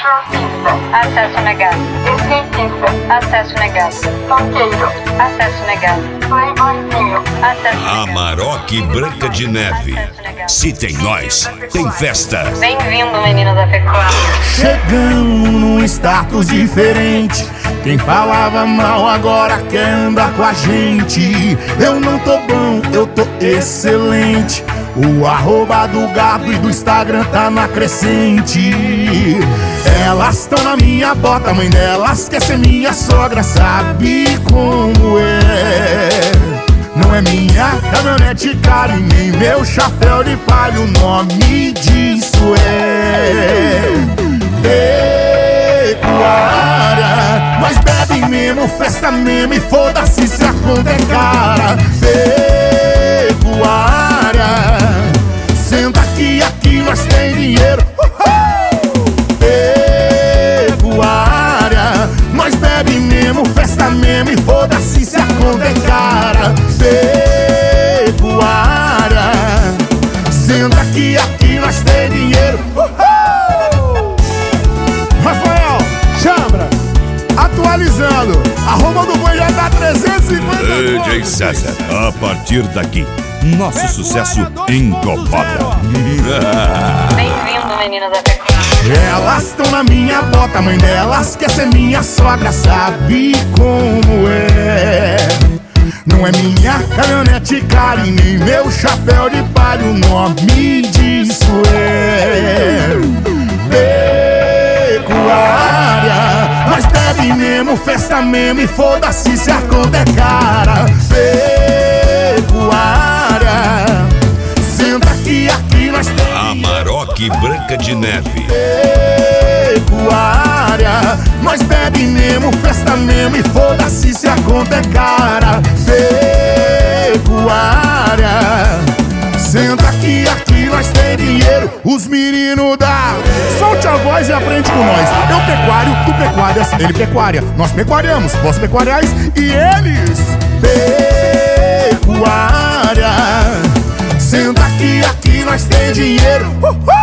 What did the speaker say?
Acesso negado. Acesso negado. Acesso negado. Acesso negado. Amarok Branca de Neve. Se tem nós, tem festa. Bem-vindo, menino da pecuária. Chegamos num status diferente. Quem falava mal agora quer andar com a gente. Eu não tô bom, eu tô excelente. O arroba do gado e do Instagram tá na crescente. Elas tão na minha bota, mãe delas quer ser minha sogra. Sabe como é? Não é minha caminhonete cara e nem meu chapéu de palha. O nome disso é pecuária. Nós bebe mesmo, festa mesmo e foda-se se a conta é cara. Pecuária. Senta aqui nós tem dinheiro. Pecuária. Nós bebe mesmo, festa mesmo e foda-se se a conta é cara. Pecuária. Senta aqui nós tem dinheiro. Rafael, Chambra, atualizando. Arroba do boi já dá 350. DJ César, a partir daqui, nosso sucesso incomoda. Bem-vindo, menino da pecuária. Elas tão na minha bota, mãe delas quer ser minha sogra. Sabe como é? Não é minha caminhonete cara e nem meu chapéu de palha. O nome disso é pecuária. Nós bebe mesmo, festa mesmo e foda-se se a conta é cara. Pecuária. Senta aqui nós tem Amarok Branca de Neve. pecuária. Nós bebe mesmo, festa mesmo e foda-se se a conta é cara. Pecuária. Senta aqui nós tem dinheiro. Os meninos da solte a voz e aprende com nós. Eu pecuário, tu pecuárias, ele pecuária. Nós pecuariamos, vós pecuariais e eles pecuária. Senta aqui nós tem dinheiro.